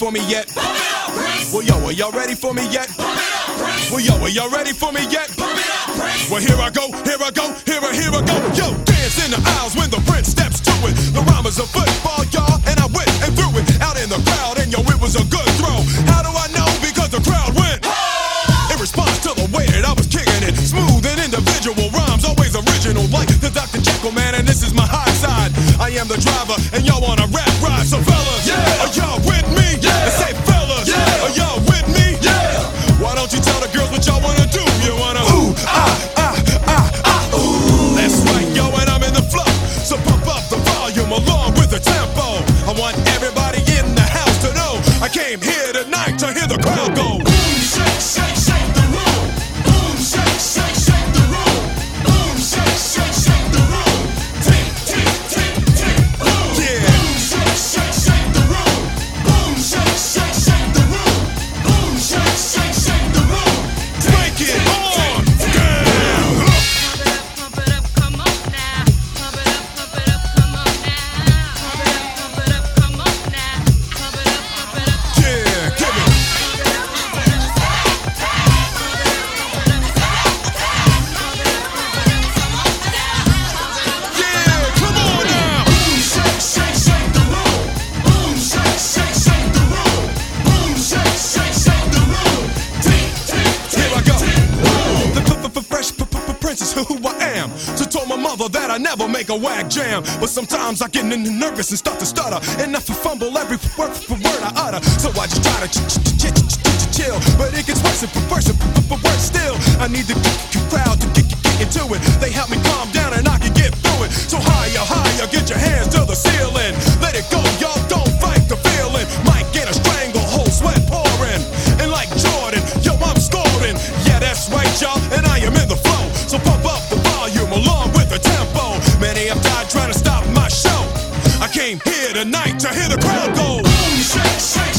for me yet? Well, yo, are y'all ready for me yet? Well, yo, are y'all ready for me yet? Well, here I go, here I go, here I go. Yo, dance in the aisles when the prince steps to it. The rhyme is a football, y'all, and I went and threw it out in the crowd, and yo, it was a good throw. How do I know? Because the crowd went in response to the way that I was kicking it. Smooth and individual rhymes, always original, like the Dr. Jekyll man, and this is my high side. I am the driver, and y'all on a rap ride. So fellas, are y'all with me? And say fellas, are y'all with me? Why don't you tell the girls what y'all wanna do? You wanna ooh, ooh. That's right, yo, and I'm in the flow. So pump up the volume along with the tempo. I want everybody in the house to know I came here tonight to hear the crowd go. Boom, shake, shake, shake the room. Boom, shake, shake, shake the room. Boom, shake, shake, shake the room. Tick, tick, tick, tick, boom. Yeah. Boom, shake, shake, shake the room. Boom, shake, shake, shake the room. Boom, shake, shake, shake the room. Take it on down. Pump it up, come on now. Pump it up, come on now. Pump it up, come on now. Pump it up. Yeah, give it. Yeah, come on now. Boom, shake, shake, shake the room. Boom, shake, shake, shake the room. Boom, shake, shake, shake the room. Tick, tick, tick. Here I go. The fresh princess, who I am. So told my mother that I never make a whack jam. But sometimes I get nervous and start to stutter, and I fumble every word I utter. So I just try to chill, but it gets worse and worse still. I need the crowd to get into it. They help me calm down and I can get through it. So higher, higher, get your hands to the ceiling. Let it go, y'all, don't fight the feeling. Might get a stranglehold, sweat pouring. And like Jordan, yo, I'm scoring. Yeah, that's right, y'all, and I am in the flow. So pump up the volume along with the tempo. Many have died trying to stop my show. I came here tonight to hear the crowd go. Boom, shake, shake,